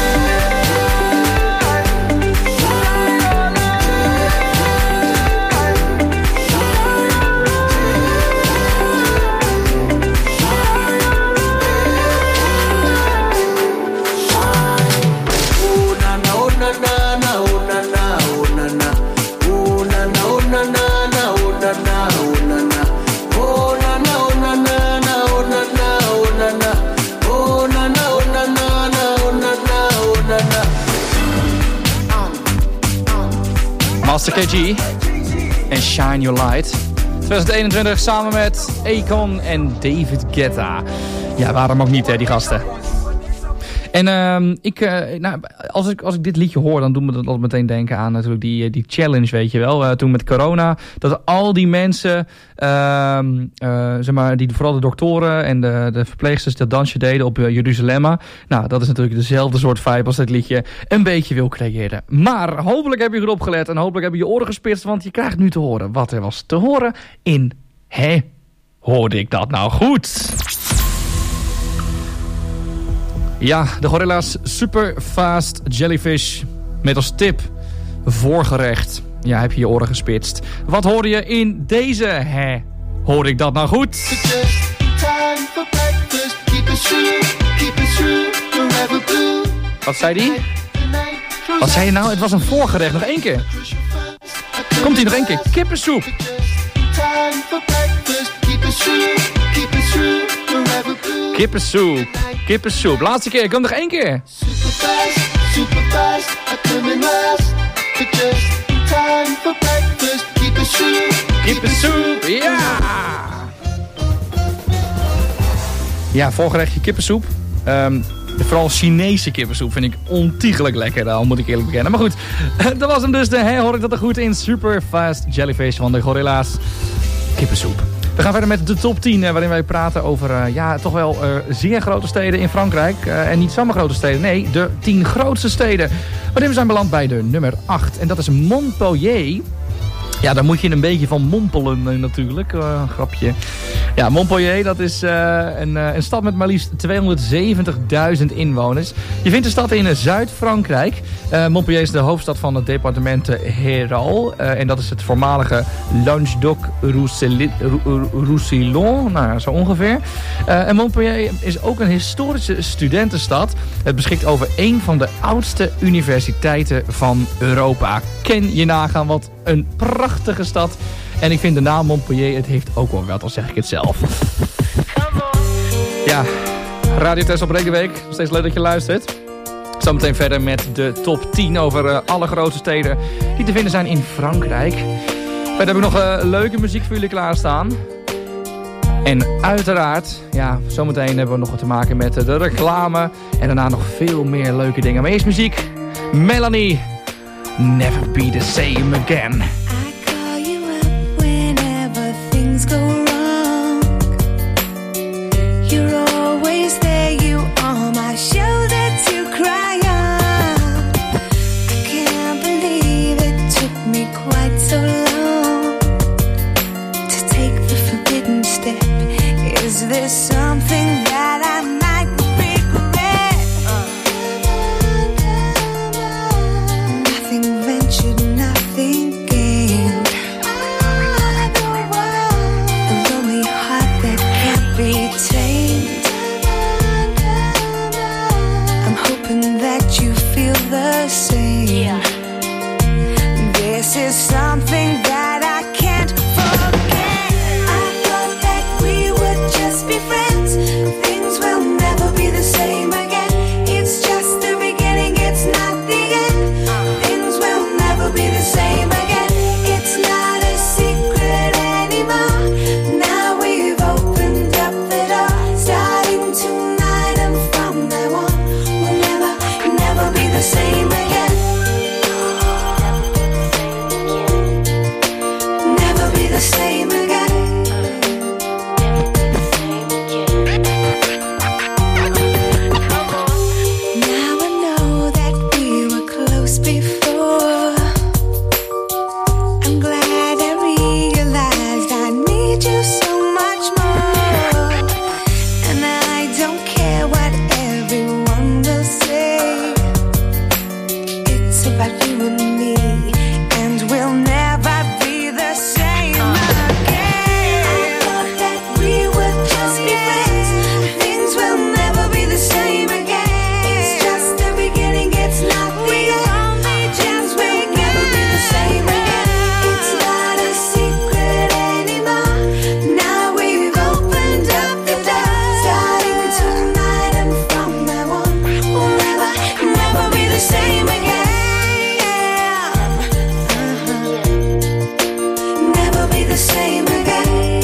Master K G en Shine Your Light. twintig eenentwintig samen met Akon en David Guetta. Ja, waarom ook niet, hè, die gasten. En uh, ik, uh, nou, als, ik, als ik dit liedje hoor, dan doet me dat altijd meteen denken aan natuurlijk die, die challenge, weet je wel. Uh, toen met corona, dat al die mensen, uh, uh, zeg maar, die, vooral de doktoren en de, de verpleegsters dat dansje deden op uh, Jeruzalem. Nou, dat is natuurlijk dezelfde soort vibe als dit liedje een beetje wil creëren. Maar hopelijk heb je goed opgelet en hopelijk heb je je oren gespitst, want je krijgt nu te horen wat er was te horen in Hé, hoorde ik dat nou goed? Ja, de Gorilla's Super Fast Jellyfish met als tip voorgerecht. Ja, heb je je oren gespitst. Wat hoorde je in deze? Hè? Hoorde ik dat nou goed? Wat zei die? Wat zei je nou? Het was een voorgerecht. Nog één keer. Komt ie nog één keer. Kippensoep. Kippensoep. Kippensoep. Laatste keer. Kom nog één keer. Super fast, super fast. I come in last. Just time for breakfast. Kippensoep. Kippensoep. Ja. Ja, voorgerechtje kippensoep. Um, vooral Chinese kippensoep vind ik ontiegelijk lekker. Al moet ik eerlijk bekennen. Maar goed, dat was hem dus. De, hè, hoor ik dat er goed in. Super Fast Jellyfish van de Gorilla's Kippensoep. We gaan verder met de top tien, waarin wij praten over uh, ja, toch wel uh, zeer grote steden in Frankrijk. Uh, en niet zomaar grote steden, nee, de tien grootste steden. Waarin we zijn beland bij de nummer acht. En dat is Montpellier. Ja, daar moet je een beetje van mompelen uh, natuurlijk. Uh, grapje. Ja, Montpellier, dat is uh, een, uh, een stad met maar liefst tweehonderdzeventigduizend inwoners. Je vindt de stad in uh, Zuid-Frankrijk. Uh, Montpellier is de hoofdstad van het departement Hérault. Uh, en dat is het voormalige Languedoc-Roussillon. Nou, zo ongeveer. Uh, en Montpellier is ook een historische studentenstad. Het beschikt over een van de oudste universiteiten van Europa. Ken je nagaan wat een prachtige stad. En ik vind de naam Montpellier, het heeft ook wel wat, al zeg ik het zelf. Ja, Radio Tessel Breek de Week. Steeds leuk dat je luistert. Zometeen verder met de top tien over uh, alle grote steden die te vinden zijn in Frankrijk. Verder heb ik nog uh, leuke muziek voor jullie klaarstaan. En uiteraard, ja, zometeen hebben we nog wat te maken met uh, de reclame. En daarna nog veel meer leuke dingen. Maar eerst muziek. Melanie. Never Be The Same Again. Call you up whenever things go wrong. You're always there, you are my shoulder to cry on. I can't believe it took me quite so long to take the forbidden step. Is there something that I might regret? Nothing ventured, nothing gained. A lonely heart that can't be tamed. I'm hoping that you feel the same. This is something that I can't forget. I thought that we would just be friends. Things will never be the same again. It's just the beginning, it's not the end. Things will never be the same again. It's not a secret anymore. Now we've opened up the door. Starting tonight and from now on, we'll never, never be the same again. Never be the same again. Now I know that we were close before. I'm glad I realized I need you so much more. And I don't care what everyone will say. It's about you and me, and we'll never be the same again. I thought that we would just be friends. Things will never be the same again. It's just the beginning, it's not the end. Just we'll never be the same again. It's not a secret anymore. Now we've opened up the door. Starting tonight and from now on, we'll never, never be the same again. Never be the same again.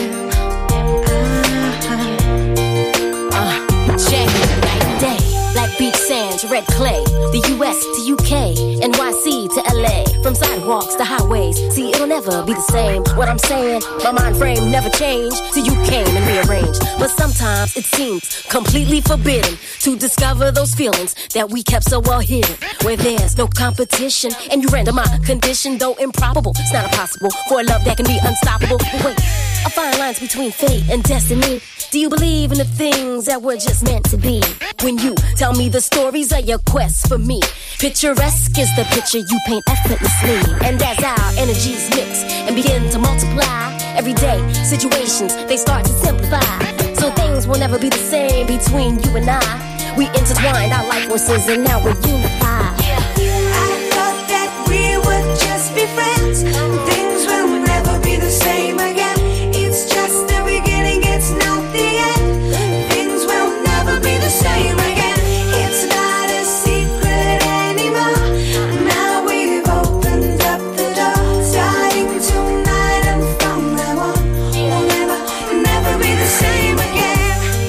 Uh, check it, night and day. Black beach sands, red clay. The U S to U K, N Y C to L A. From sidewalks to highways. See, it'll never be the same. What I'm saying, my mind frame never changed till you came and rearranged. But sometimes it seems completely forbidden to discover those feelings that we kept so well hidden. Where there's no competition, and you render my condition, though improbable. It's not impossible for a love that can be unstoppable. But wait, I find lines between fate and destiny. Do you believe in the things that were just meant to be? When you tell me the stories of your quest for me, picturesque is the picture you paint effortlessly. And as our energies mix and begin to multiply, everyday situations, they start to simplify. So things will never be the same between you and I. We intertwined our life forces and now we're unified. I thought that we would just be friends. Things will never be the same again. It's just the beginning, it's not the end. Things will never be the same again. It's not a secret anymore. Now we've opened up the door. Starting tonight and from now on, we'll never, never be the same again.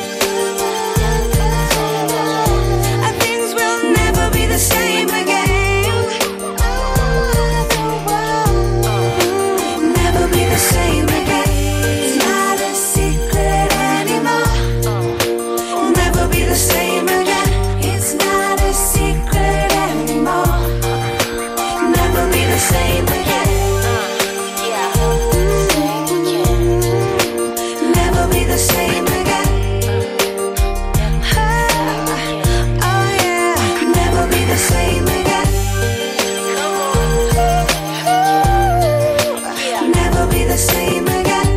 Things will never be the same again. Never be the same again. It's not a secret anymore. Never be the same again. It's not a secret anymore. Never be the same again. Never be the same again. Oh yeah, never be the same again. Never be the same again.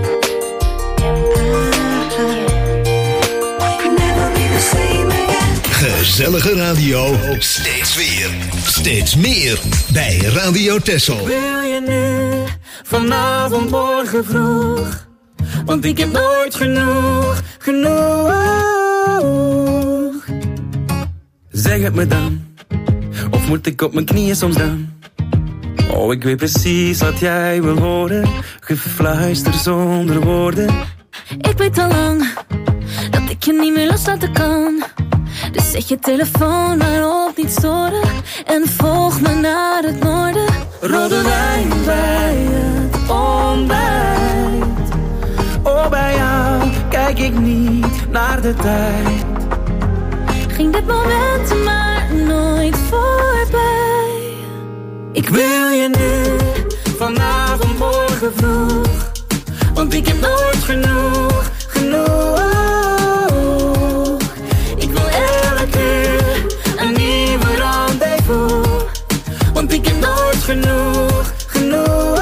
Never be the same again. Gezellige radio, steeds weer, steeds meer bij Radio Texel. Wil je nu, vanavond, morgen vroeg? Want ik heb nooit genoeg, genoeg. Zeg het me dan, of moet ik op mijn knieën soms dan? Oh, ik weet precies wat jij wil horen, gefluister zonder woorden. Ik weet al lang dat ik je niet meer loslaten kan. Dus zet je telefoon maar op niet storen en volg me naar het noorden. Rode wijn bij het ontbijt. Oh, bij jou kijk ik niet naar de tijd. Ging dit moment maar nooit voorbij. Ik wil je nu, vanavond, morgen vroeg. Want ik heb nooit genoeg, genoeg. Ik wil elke uur een nieuwe rendezvous. Want ik heb nooit genoeg, genoeg.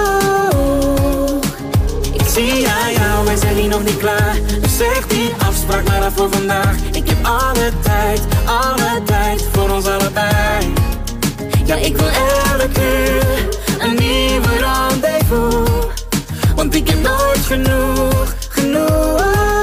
Ik zie aan jou, wij zijn hier nog niet klaar. Dus zeg die afspraak maar dan voor vandaag. Ik heb alle tijd, alle tijd voor ons allebei. Ja, ik wil elke uur een nieuwe rendezvous. Want ik heb nooit genoeg, genoeg.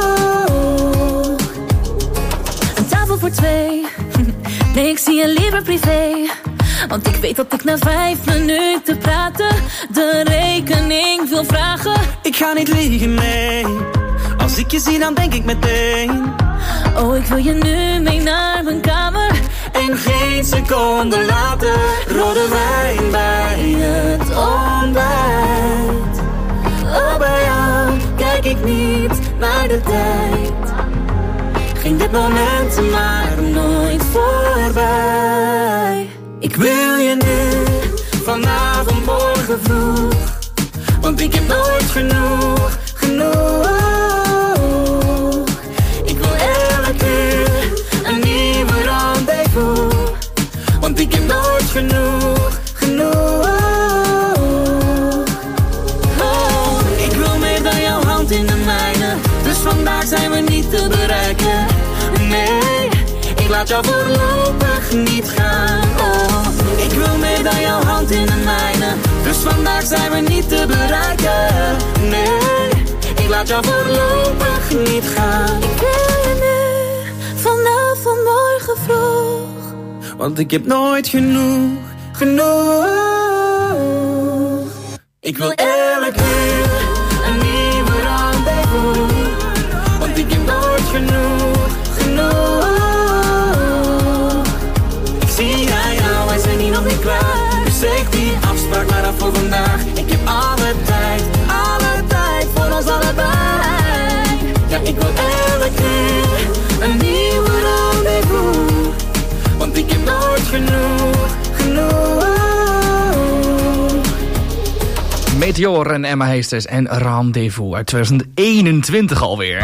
Een tafel voor twee. Nee, ik zie je liever privé. Want ik weet dat ik na vijf minuten praten de rekening wil vragen. Ik ga niet liegen, nee. Als ik je zie, dan denk ik meteen. Oh, ik wil je nu mee naar mijn kamer. En geen seconde later. Rode wijn bij het ontbijt. Oh, bij jou kijk ik niet naar de tijd. Ging dit moment maar nooit voorbij. Ik wil je nu, vanavond, morgen vroeg. Want ik heb nooit genoeg, genoeg. Ik wil elke uur een nieuwe rendezvous. Want ik heb nooit genoeg, genoeg. Oh, ik wil meer dan jouw hand in de mijne. Dus vandaag zijn we niet te bereiken. Nee, ik laat jou voorlopig niet gaan. Oh, ik wil meer dan jouw hand in de mijne. Dus vandaag zijn we niet te bereiken. Nee, ik laat jou voorlopig niet gaan. Ik wil je nu, vanavond, morgen vroeg. Want ik heb nooit genoeg, genoeg. Ik wil elke uur een nieuwe rendezvous. Want ik heb nooit genoeg, genoeg. Ik zie aan jou, wij zijn hier nog niet klaar. Dus zeg die afspraak maar af voor vandaag. Ik heb alle tijd, alle tijd voor ons allebei. Ja, ik wil elke uur een nieuwe rendezvous. Want ik heb nooit genoeg, genoeg. Meteor en Emma Heesters en Rendezvous uit twintig eenentwintig alweer.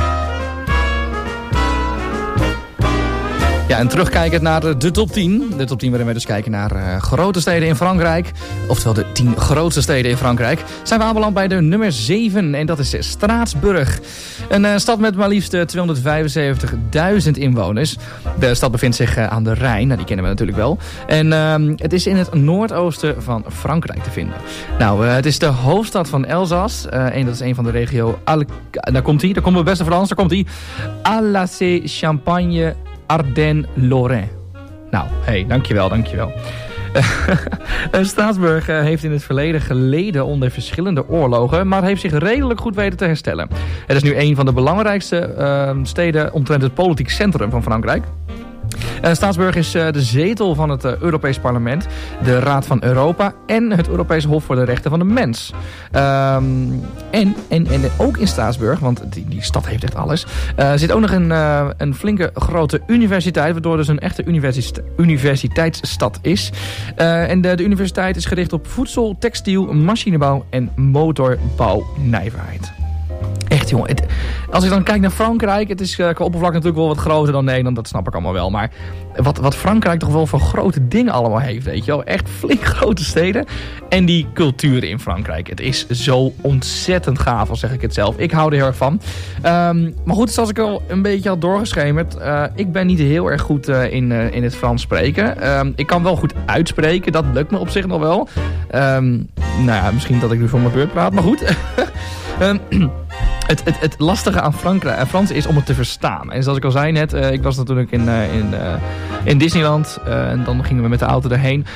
Ja, en terugkijkend naar de top tien. De top tien waarin we dus kijken naar uh, grote steden in Frankrijk. Oftewel de tien grootste steden in Frankrijk. Zijn we aanbeland bij de nummer zeven. En dat is Straatsburg. Een uh, stad met maar liefst uh, tweehonderdvijfenzeventigduizend inwoners. De stad bevindt zich uh, aan de Rijn. Nou, die kennen we natuurlijk wel. En uh, het is in het noordoosten van Frankrijk te vinden. Nou, uh, het is de hoofdstad van Elzas. Uh, en dat is een van de regio... Al- daar komt hij. Daar komt mijn beste Frans. Daar komt hij. Alsace, Champagne... Ardennes, Lorraine. Nou, hé, hey, dankjewel, dankjewel. Straatsburg heeft in het verleden geleden onder verschillende oorlogen, maar heeft zich redelijk goed weten te herstellen. Het is nu een van de belangrijkste uh, steden omtrent het politiek centrum van Frankrijk. Uh, Straatsburg is uh, de zetel van het uh, Europees Parlement, de Raad van Europa en het Europees Hof voor de Rechten van de Mens. Um, en, en, en ook in Straatsburg, want die, die stad heeft echt alles, uh, zit ook nog een, uh, een flinke grote universiteit, waardoor dus een echte universite- universiteitsstad is. Uh, en de, de universiteit is gericht op voedsel, textiel, machinebouw en motorbouwnijverheid. Echt, jongen. Het, als ik dan kijk naar Frankrijk, het is uh, qua oppervlak natuurlijk wel wat groter dan Nederland, dat snap ik allemaal wel. Maar wat, wat Frankrijk toch wel voor grote dingen allemaal heeft, weet je wel. Echt flink grote steden. En die cultuur in Frankrijk. Het is zo ontzettend gaaf, al zeg ik het zelf. Ik hou er heel erg van. Um, maar goed, zoals ik al een beetje had doorgeschemerd, uh, ik ben niet heel erg goed uh, in, uh, in het Frans spreken. Um, ik kan wel goed uitspreken, dat lukt me op zich nog wel. Um, nou ja, misschien dat ik nu voor mijn beurt praat, maar goed. um, Het, het, het lastige aan Frankrijk, uh, Frans is om het te verstaan. En zoals ik al zei net, uh, ik was natuurlijk in, uh, in, uh, in Disneyland. Uh, en dan gingen we met de auto erheen.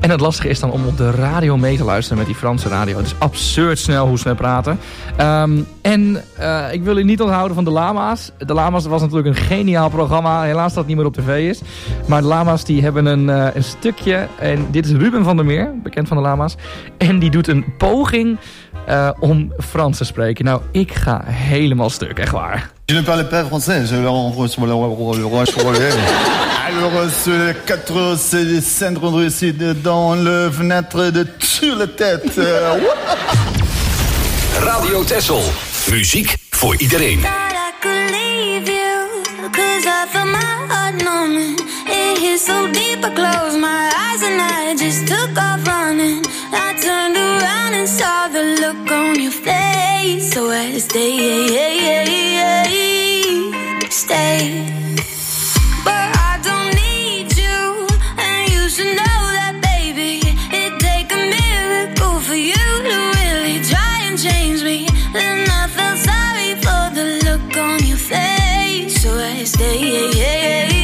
En het lastige is dan om op de radio mee te luisteren met die Franse radio. Het is absurd snel hoe ze praten. Um, en uh, ik wil u niet onthouden van de Lama's. De Lama's was natuurlijk een geniaal programma. Helaas dat het niet meer op tv is. Maar de Lama's die hebben een, uh, een stukje. En dit is Ruben van der Meer, bekend van de Lama's. En die doet een poging uh, om Frans te spreken. Nou, ik ga helemaal stuk, echt waar. Je ne parle pas français. Je Alors, sur les quatre, c'est le centre de réussite dans le fenêtre de sur la tête. Radio Texel. Muziek voor iedereen. So deep, I closed my eyes and I just took off running. I turned around and saw the look on your face. So I had to stay, stay. But I don't need you, and you should know that, baby. It'd take a miracle for you to really try and change me. Then I felt sorry for the look on your face. So I had to stay, stay.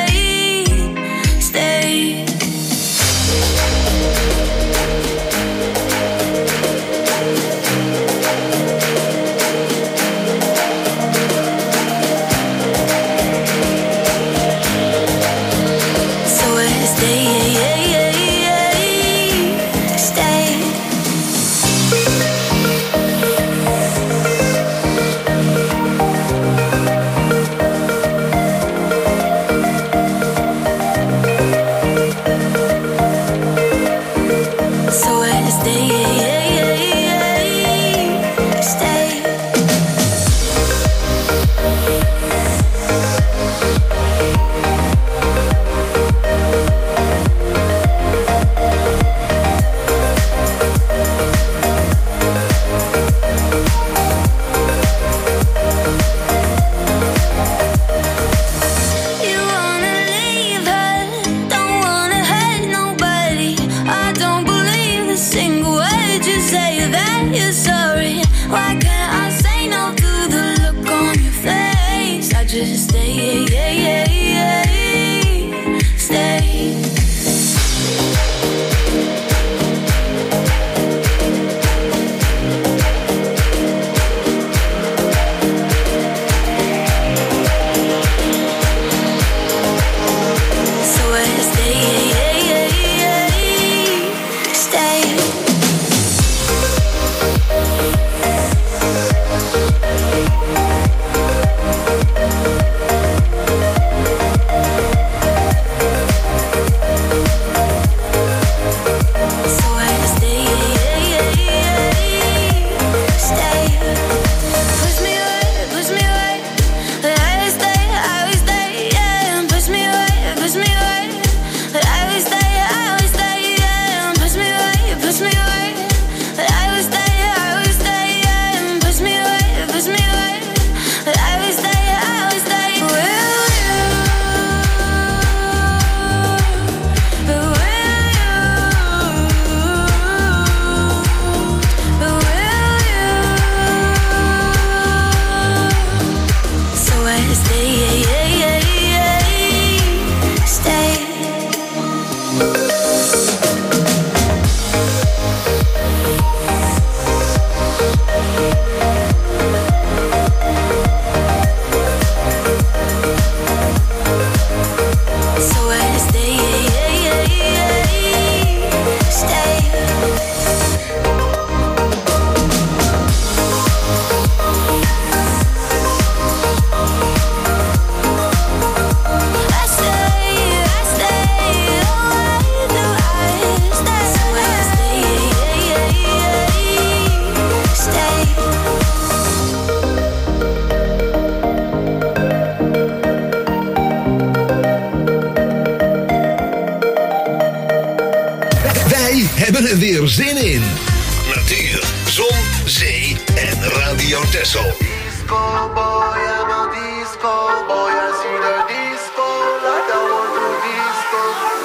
hebben er weer zin in. Natuur, zon, zee en Radio Texel. Disco boy, I'm a disco boy. I see the disco like I want to disco.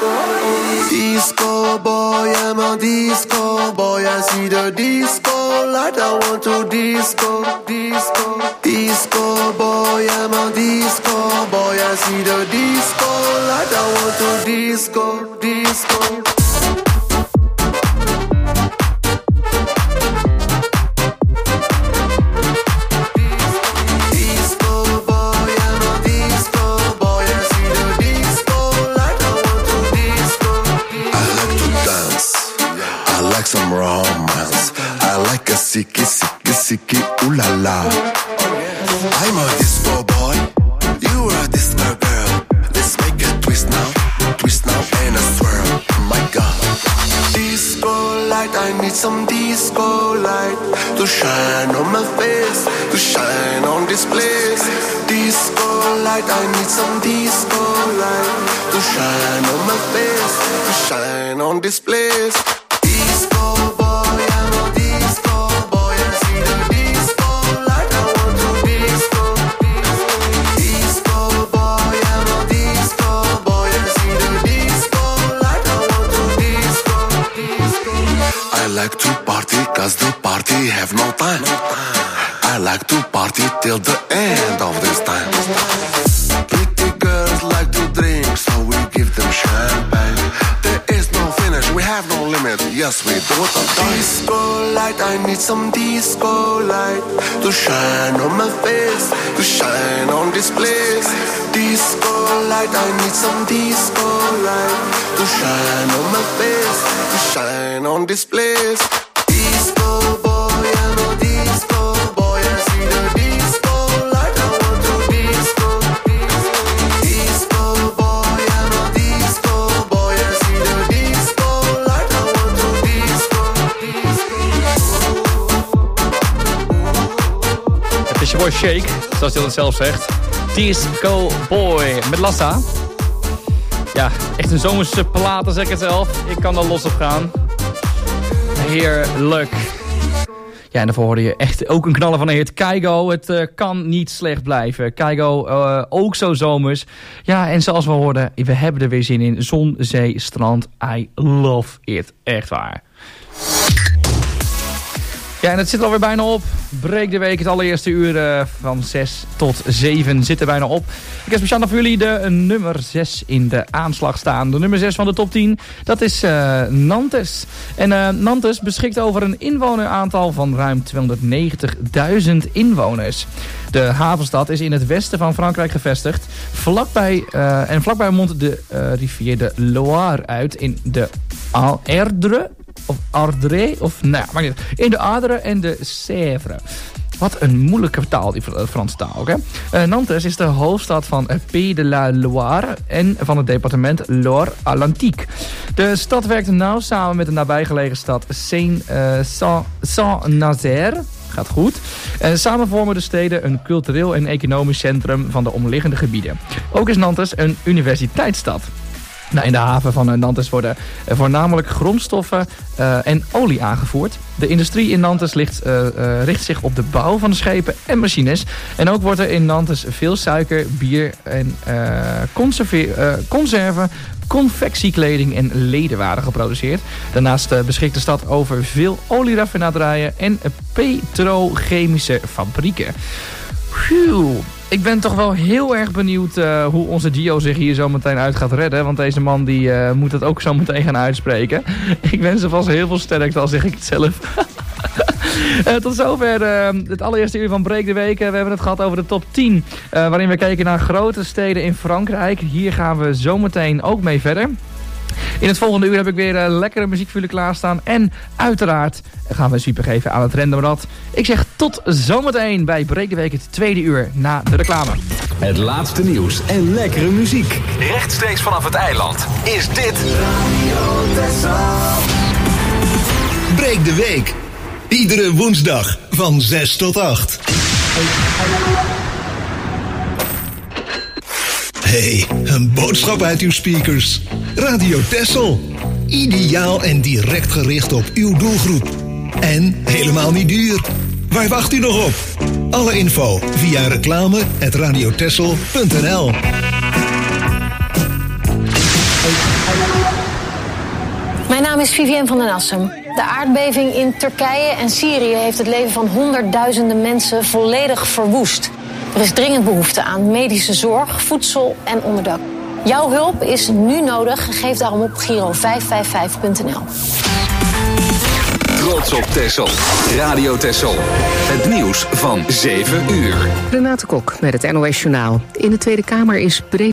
Disco boy, I'm a disco boy. I see the disco like I want to disco. Disco, disco boy, I'm a disco boy. I see the disco like I want to disco. Disco. need some disco light to shine on my face, to shine on this place. Disco light, I need some disco light to shine on my face, to shine on this place. Disco boy, I'm a disco boy. I see the disco light, I want to disco. Disco boy, I'm a disco boy. I see the disco light, I want to disco. I like to party cause the party have no time. I like to party till the end of this time. Pretty girls like to drink, so we give them champagne. There is no finish, we have no limit. Yes, we do it all time. Disco light, I need some disco light to shine on my face, to shine on this place. Disco light, I need some disco light to shine on my face, to shine on this place. Disco boy, I'm a disco boy. I see the disco light, I want to disco. Disco boy, I'm a disco boy. I see the disco light, I want to disco. Het is je boy Shake, zoals hij dat zelf zegt. Disco Boy met Lassa. Ja, echt een zomerse platen, zeg ik het zelf. Ik kan er los op gaan. Heerlijk. Ja, en daarvoor hoorde je echt ook een knaller van een hit. Kygo, het uh, kan niet slecht blijven. Kygo, uh, ook zo zomers. Ja, en zoals we hoorden, we hebben er weer zin in. Zon, zee, strand. I love it. Echt waar. Ja, en het zit er alweer bijna op. Break de week, het allereerste uur uh, van zes tot zeven zit er bijna op. Ik heb speciaal nog voor jullie de nummer zes in de aanslag staan. De nummer zes van de top tien, dat is uh, Nantes. En uh, Nantes beschikt over een inwoneraantal van ruim tweehonderdnegentigduizend inwoners. De havenstad is in het westen van Frankrijk gevestigd. Vlakbij, uh, en vlakbij mondt de uh, rivier de Loire uit in de Erdre. Of Ardre, of nou, maar niet. In de Adre en de Sèvre. Wat een moeilijke taal, die Franse taal ook, hè. Uh, Nantes is de hoofdstad van Pays de la Loire en van het departement Loire-Atlantique. De stad werkt nauw samen met de nabijgelegen stad Saint-Nazaire. Gaat goed. En samen vormen de steden een cultureel en economisch centrum van de omliggende gebieden. Ook is Nantes een universiteitsstad. Nou, in de haven van Nantes worden voornamelijk grondstoffen uh, en olie aangevoerd. De industrie in Nantes ligt, uh, uh, richt zich op de bouw van schepen en machines. En ook wordt er in Nantes veel suiker, bier en uh, conserve- uh, conserven, confectiekleding en ledenwaren geproduceerd. Daarnaast uh, beschikt de stad over veel olieraffinaderijen en petrochemische fabrieken. Phew. Ik ben toch wel heel erg benieuwd uh, hoe onze Gio zich hier zo meteen uit gaat redden. Want deze man die uh, moet het ook zo meteen gaan uitspreken. Ik wens hem vast heel veel sterkte, al zeg ik het zelf. uh, tot zover uh, het allereerste uur van Break de Week. Uh, we hebben het gehad over de top tien. Uh, waarin we kijken naar grote steden in Frankrijk. Hier gaan we zo meteen ook mee verder. In het volgende uur heb ik weer uh, lekkere muziek voor jullie klaarstaan. En uiteraard gaan we een super geven aan het randomrad. Ik zeg tot zometeen bij Break de Week, het tweede uur na de reclame. Het laatste nieuws en lekkere muziek. Rechtstreeks vanaf het eiland is dit Break de Week. Iedere woensdag van zes tot acht. Hey, een boodschap uit uw speakers. Radio Texel. Ideaal en direct gericht op uw doelgroep. En helemaal niet duur. Waar wacht u nog op? Alle info via reclame at radiotexel punt n l. Mijn naam is Vivienne van den Assem. De aardbeving in Turkije en Syrië heeft het leven van honderdduizenden mensen volledig verwoest. Er is dringend behoefte aan medische zorg, voedsel en onderdak. Jouw hulp is nu nodig. Geef daarom op Giro vijf vijf vijf punt n l. Trots op Texel. Radio Texel. Het nieuws van zeven uur. Renate Kok met het N O S Journaal. In de Tweede Kamer is breed